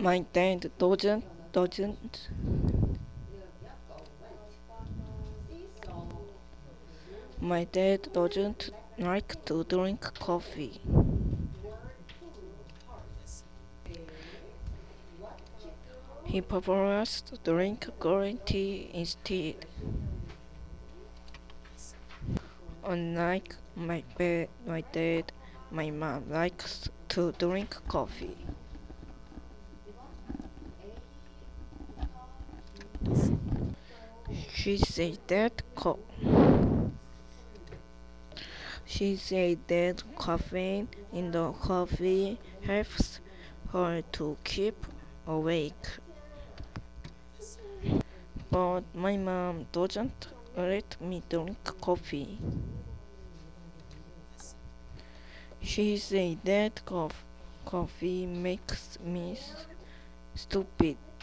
My dad doesn't my dad doesn't like to drink coffee. He prefers to drink green tea instead. Unlike my dad, my mom likes to drink coffee. She said that co- she said that caffeine in the coffee helps her to keep awake. But my mom doesn't let me drink coffee. She said that coffee makes me stupid.